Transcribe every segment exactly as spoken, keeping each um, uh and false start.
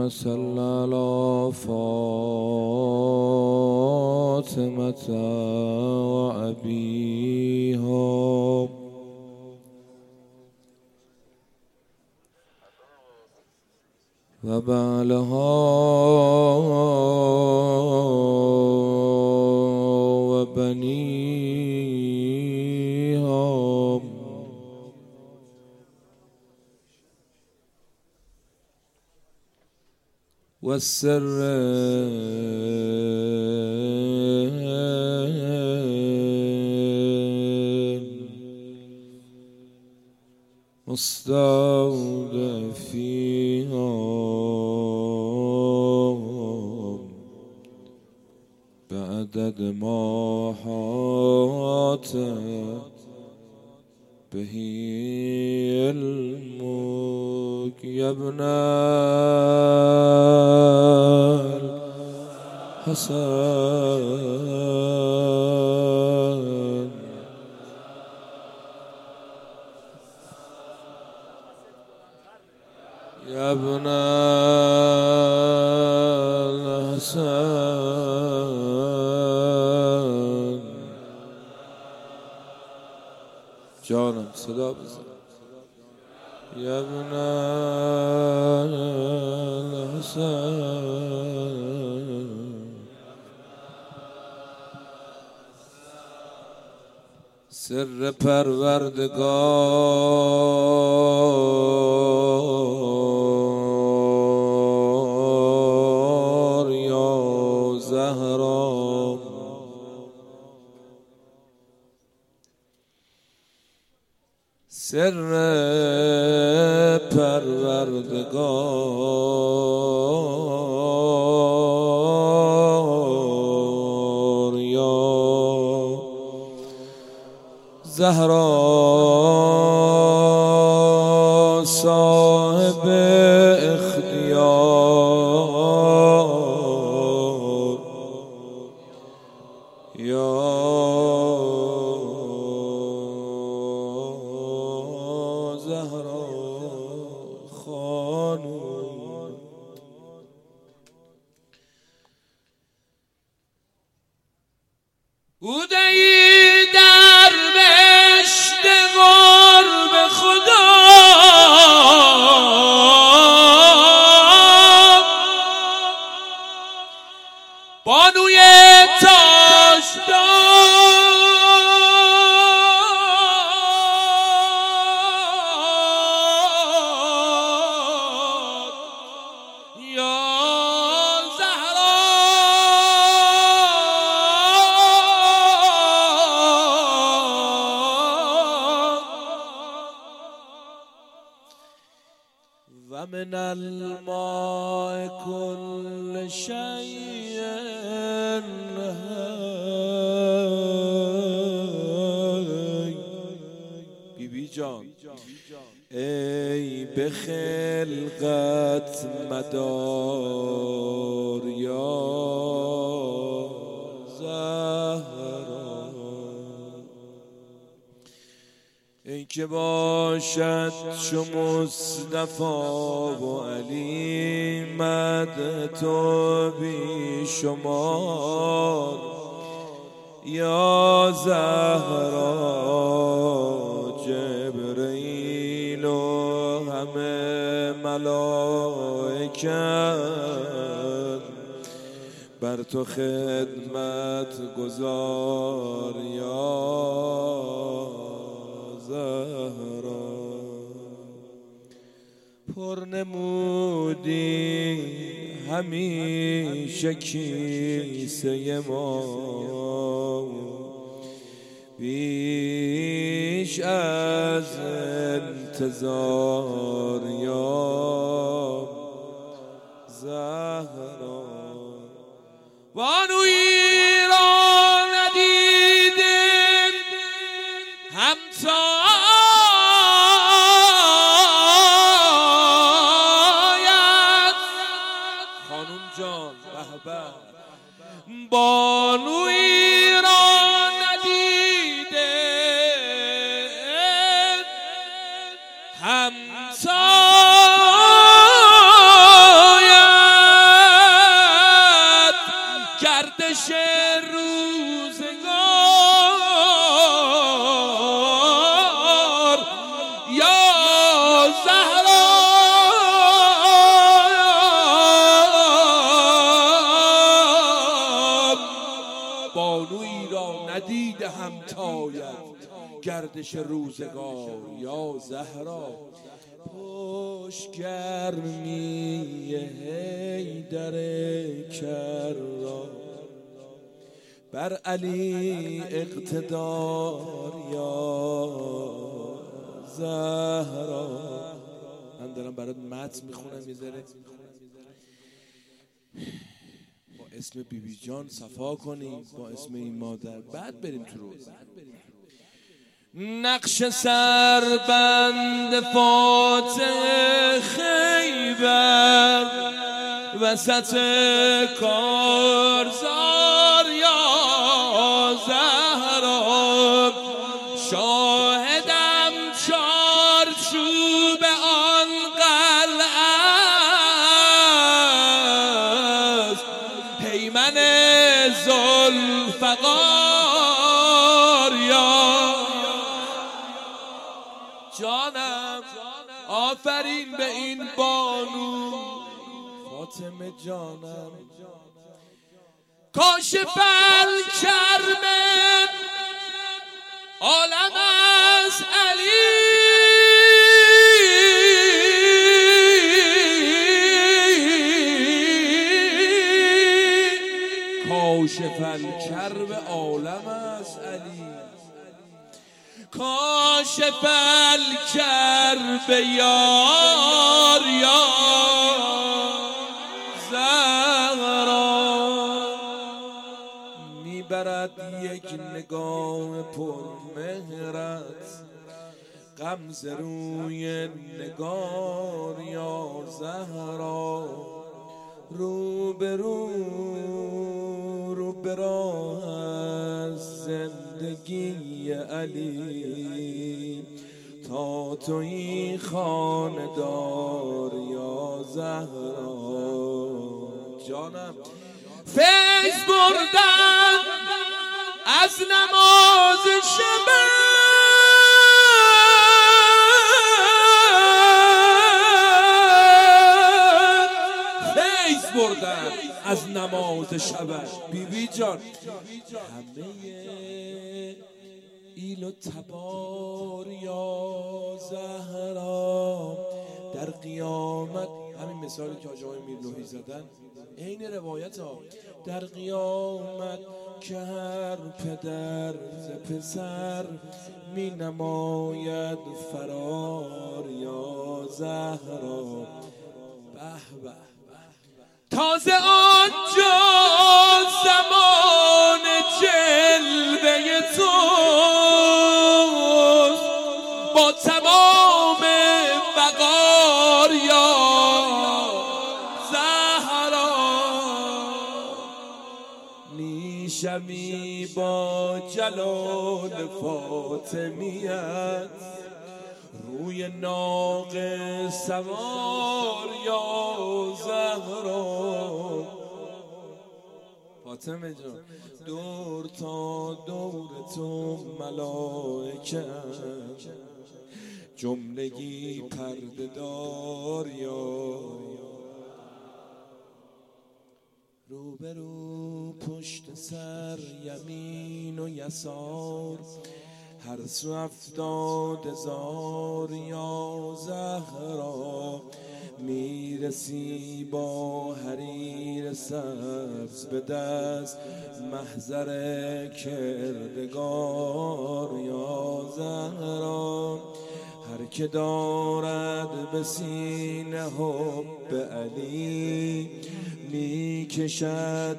صل على فاطمة وأبيها وبعلها وبنيها والسر مستودعيها بعدد ما حاط به علمك يا ابن الحسن يا ابن الحسن جانم صدا بزن يا ابن الحسن سر پروردگار یا زهرا سر پروردگار یا زهرا صاحب اختیار یا زهرا خانوم بوده‌ای در بهشت قرب خدا بانوی تاجدار یا زهرا و من الماء كل شيء بی بی جان ای به خلقت مدار یا زهرا ای که باشد چو مصطفی و علی مد تو بی شمار یا زهرا جبرئیل و همه ملائکت بر تو خدمت گزار یا زهرا پر نمودی همیشه کیسه ما بیش از انتظار یا زهرا بانویی را ندیدیم همسایت خانوم جان به بانویی را ندیدیم همسایت همتاید گردش روزگار یا زهرا. پشت گرمی حیدر کرار بر علی اقتدار یا زهرا. من دارم برات متن میخونم یه ذره با اسم بی بی جان صفا کنیم، با اسم این مادر، بعد بریم تو روز. نقش سربند فاتح خیبر وسط کارزار یا زهرا. شاهدم چارچوب آن قلعه است، پیمن ذوالفقار یا جانم. آفرین به این بانو فاطمه جانم. کاشف الکرب عالم از علی، کاشف الکرب عالم از علی. کاشف الکرب یار یا زهرا. میبرد یک نگاه پر مهرت غمزه روی نگار یا زهرا. رو به رو رو به راه از زندگی علی تا توی خاندار یا زهرا. جانم فیض بردن از نماز شب، فیض بردن از نماز شب. بی بی جان همه ایل و تبار یا زهرا در قیامت، همین مثالی که حاج آقای میرنوحی زدن عین روایت ها، در قیامت که هر پدر ز پسر می نماید فرار یا زهرا. به به تازه آنجا زمان جلوه توست با تمام وقار یا زهرا. میشمی با جلال فاطمیت روی ناقه سوار یا زهرا. فاطمه جان دور تا دور تو ملائکه جملگی پرده‌دار یا روبرو پشت سر یمین و یسار هر سو افتاد هزار یا زهرا. میرسی با حریر سبز به دست محضر کردگار یا زهرا. هر که دارد به سینه حب علی میکشد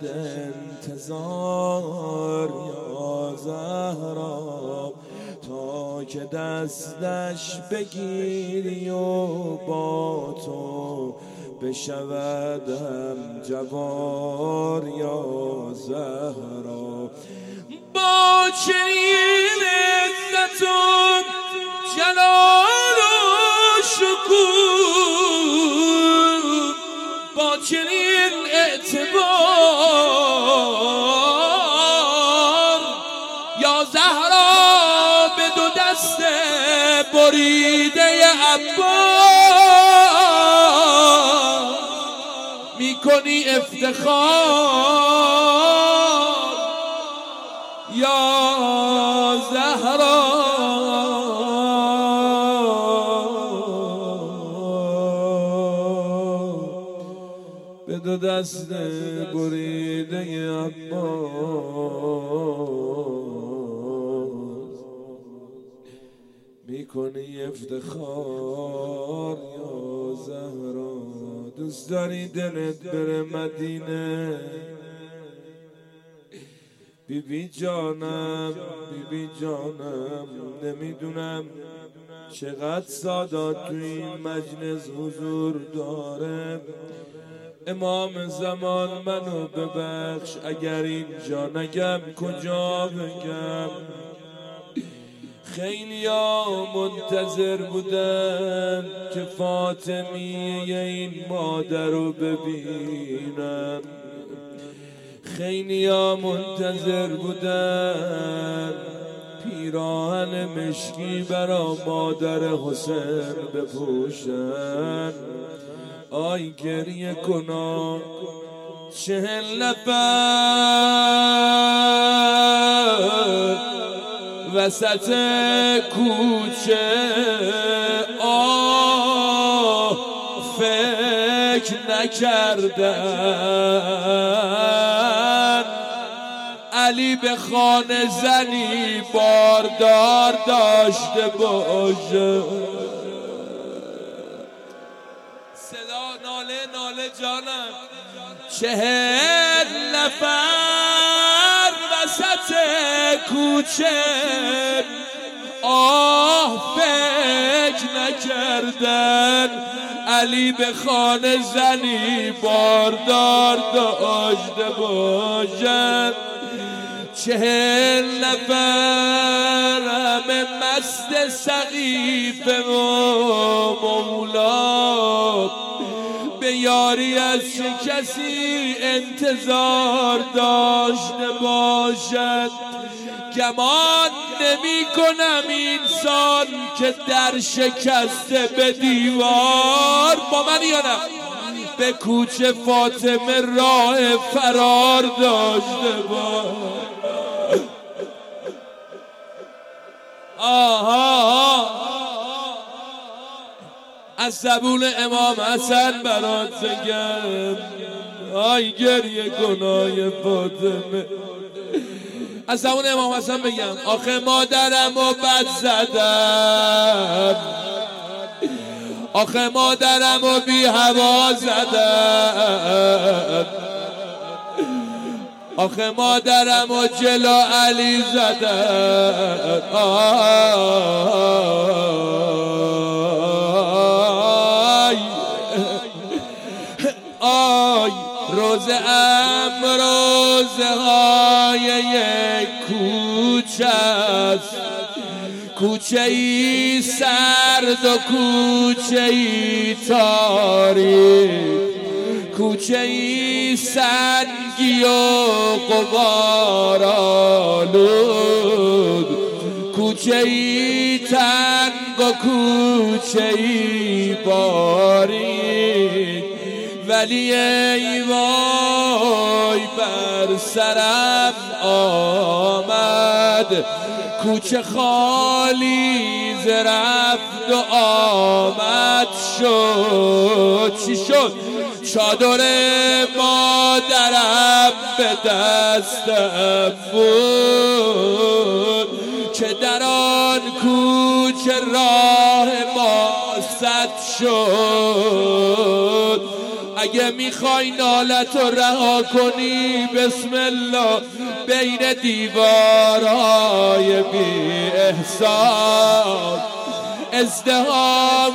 انتظار یا زهرا. تا که دستش بگیری و با تو بشودم جوار یا زهرا. با چنین عزت و جلال و شکوه، با چنین اعتبار یا زهرا به دو دست بریده عباس میکنی افتخار یا زهرا به دو دست بریده عباس میکنی افتخار یا زهرا. دوست داری دلت بره مدینه بی بی جانم، بی بی جانم، نمیدونم چقدر سادات تو این مجلس حضور داره. امام زمان منو ببخش اگر اینجا نگم کجا بگم. خیلی ها منتظر بودن که فاطمیه این مادر رو ببینم. خیلی ها منتظر بودن پیراهن مشکی برا مادر حسین بپوشن. آی گریه کنا چهل نفر وسط کوچه، آه فکر نکردن علی به خانه زنی باردار داشته باشه. صدا ناله ناله جانم. چهل نفر وسط کوچه، آه فکر نکردن علی به خانه زنی باردار داشته باشد. چهل نفر همه مست سقیفه و مولا به یاری از چه کسی انتظار داشته باشد. گمان نمی کنم انسان که در شکسته به دیوار با من یا نه به کوچه فاطمه راه فرار داشته باش. آها از زبون امام حسن برات بگم، آی گریه گناه فاطمه. از زبون امام حسن بگم آخه مادرم و بد زدم، آخه مادرم و بی هوا زدم، آخه مادرم و جلو علی زدم. آی آی روزه ام روزه های یک کوچه است، کوچه ای سرد و کوچه ای تاریک، کوچه ای سنگی و غبار آلود، کوچه ای تنگ و کوچه ای باریک. ولی ای وای بر سرم آمد کوچه خالی ز رفت و آمد شد. چی شد؟ چادر مادرم به دستم بود که در آن کوچه راه ما سد شد. اگه میخوای نالت رو رها کنی بسم الله بین دیوارهای بی احسان ازدحام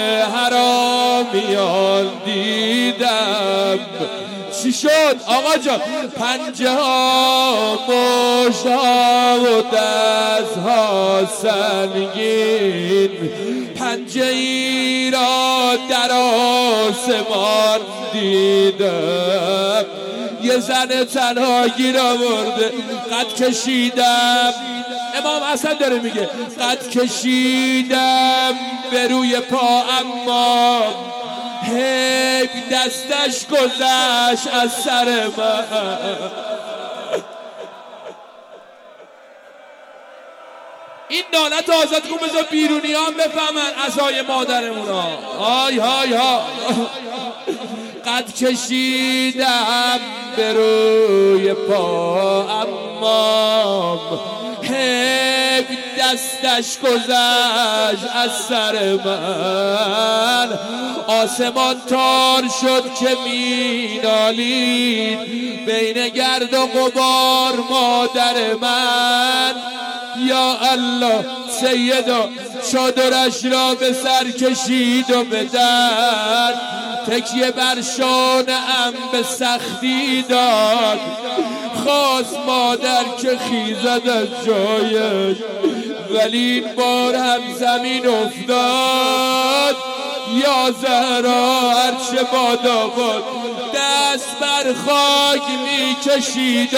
حرامیان دیدم. چی شد آقا جان؟ پنجه ها مشت ها و دست ها سنگین، پنجه ای را در آسمان دیدم. یه زن تنها گیر آورده قد کشیدم. امام حسن داره میگه قد کشیدم به روی پا اما حیب دستش گذشت از سر من. این نالت آزاد کن بذار بیرونی هم بفهمن عزای مادرمون ها. آی های ها قد کشیدم به روی پا اما حیف دستش گذشت از سر من. آسمان تار شد که مینالید بین گرد و غبار مادر من. یا الله سیدا چادرش را به سر کشید و به در تکیه بر شانه‌ام به سختی داد. خواست مادر که خیزد از جایش ولی این بار هم زمین افتاد. یا زهرا هرچه بادا بود دست بر خاک می کشید.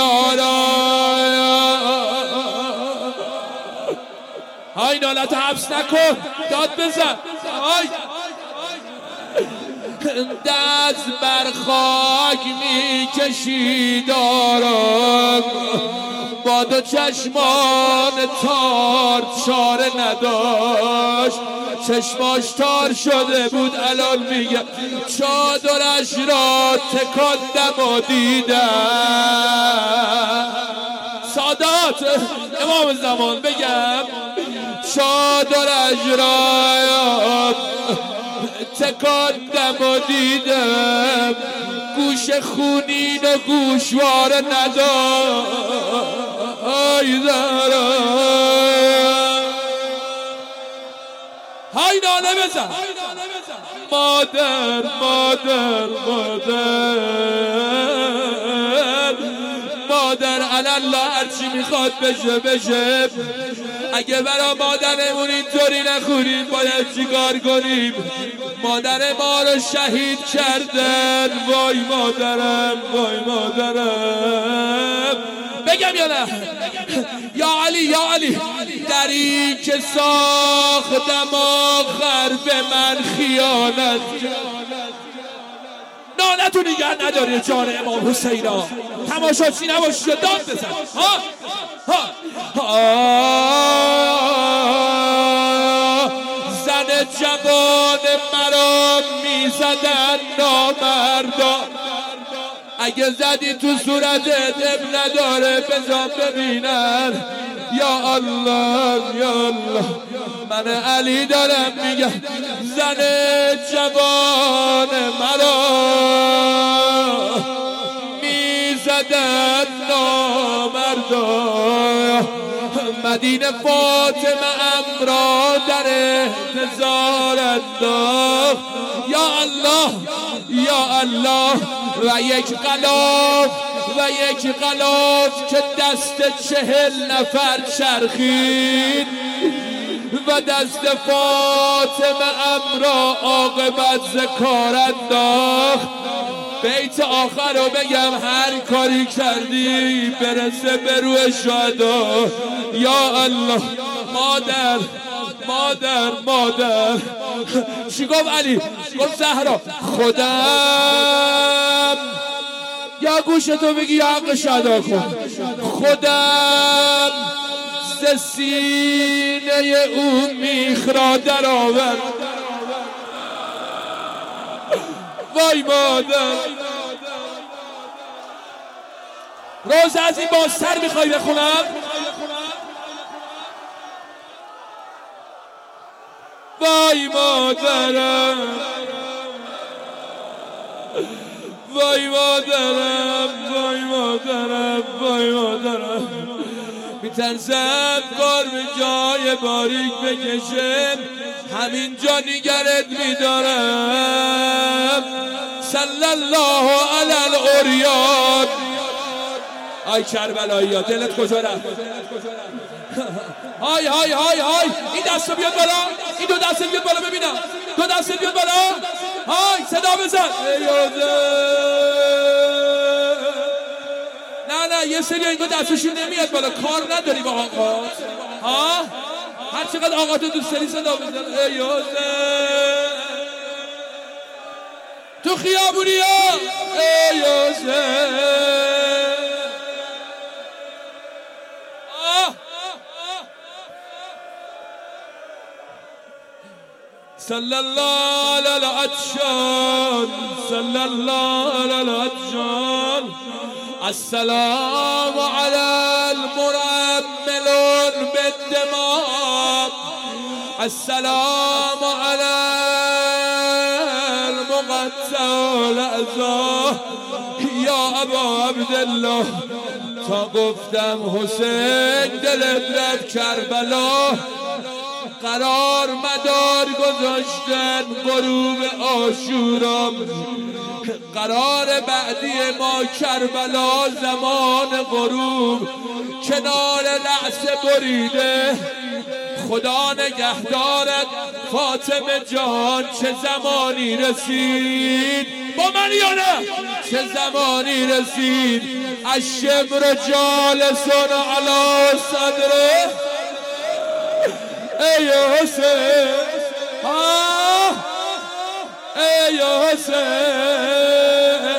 های نالت حبس نکن داد بزن. های دست بر خاک می کشید آرام با دو چشمان تار چاره نداشت. چشماش تار شده بود الان میگه چادرش را تکاندم و دیدم. سادات امام زمان بگم چادرش را تکاندم و دیدم گوش خونین و گوشواره ندار. آی زهرا های ناله بزن مادر مادر مادر مادر الله هرچی میخواد بشه بشه. اگه برا مادرمون اینطوری نخوریم باید چیکار کنیم؟ مادر ما رو شهید کردن. وای مادرم وای مادرم. بگم یا نه؟ یا علی یا علی دری که ساختم آخر به من خیانت. نالتو نگه نداره جان امام حسینا. تماشاچی نباشی و داد بزن. ها ها زن جوان مرا میزدن نامردا. اگه زدی تو صورتت اب نداره بزن ببینن. یا الله یا الله من علی دارم میگم زن جوان مرا میزدن نامردا. مدینه فاطمه امرا در انتظار انداخت. یا الله یا الله و یک غلاف و یک غلاف که دست چهل نفر چرخید و دست فاطمه امرا عاقبت ذکار انداخت. بیت آخر رو بگم هر کاری کردی برسه به روح شهدا. یا الله مادر مادر مادر چی گفت علی؟ گفت زهرا خودم یا گوشتو بگی یا حقش ادا کن. خودم ز سینه او میخ را در آورد. وای مادر روز از این بازتر میخوای بخونم؟ وای مادرم وای مادرم وای مادرم وای مادرم میترسم کار به جای باریک بکشم همینجا نگرت میدارم. صلی الله علی الاریان. آی کربلایی ها دلت کجا رفت؟ های های های های این دستو بیاد بالا. این دو دست بیاد بالا ببینم. دو دست بیاد بالا. های صدا بزن. نه نه یه سری اینگاه دستشون نمیاد بالا. کار نداری با آقا ها؟ هر چقدر آقا تو دوست داری صدا بزن. ای حسین تو خیابونی ها. ای حسین صلی الله علی العطشان صلی الله علی العطشان السلام علی المرملون بالدماء السلام علی المقطع الاعضاء یا ابا عبدالله تا گفتم حسین دلت رفت کربلا قرار مدار گذاشتن غروب عاشورا قرار بعدی ما کربلا زمان غروب کنار لحظه بریده خدا نگهدارت فاطمه جان چه زمانی رسید با من یا نه چه زمانی رسید الشمر جالسون علی صدره ای حسین آه ای حسین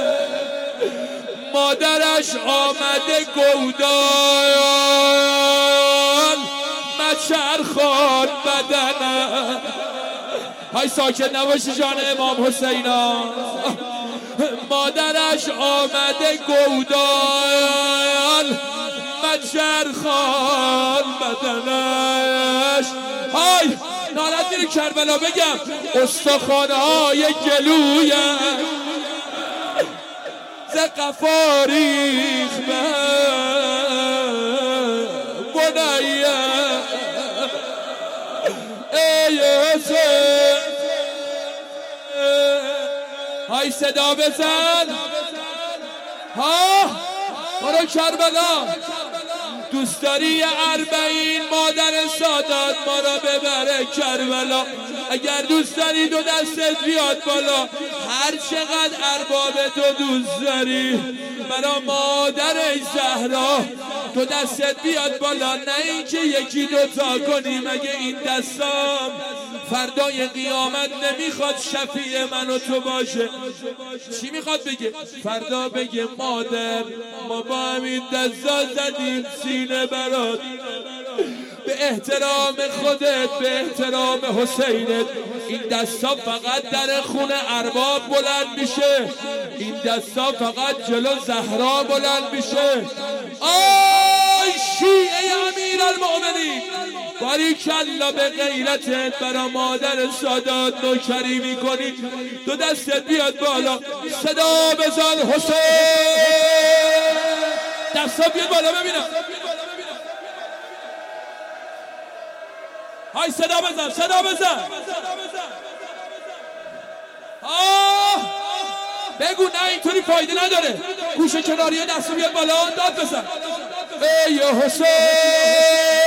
مادرش آمده گودان مچرخان بدنه های ساکت نباشی جان امام حسینا مادرش آمده گودان مچرخان بدنش های نالت میره کربلا بگم استخوانه های گلویم ز قفاریخ به بنیه ای حسین های صدا بزن ها برو کربلا دوست داری اربعین مادر سادات ما را ببره کربلا اگر دوست داری دو دستت بیاد بالا هر چقدر ارباب تو دوست داری برا مادر زهرا دو دستت بیاد بالا نه اینکه یکی دوتا کنی مگه این دستام فردای قیامت نمیخواد شفیع من و تو باشه چی میخواد بگه؟ فردا بگه مادر ما با همین دستا زدیم سینه برات به احترام خودت به احترام حسینت این دستا فقط در خونه ارباب بلند میشه این دستا فقط جلو زهرا بلند میشه آی شیعه امیر المؤمنین باریکلا به غیرتت برا مادر سادات نوکری میکنی دو دستت بیاد بالا صدا بزن حسین دستا بیاد بالا ببینم های صدا بزن صدا بزن آه بگو نه اینطوری فایده نداره گوشه کناری دستو بیاد بالا داد بزن ای حسین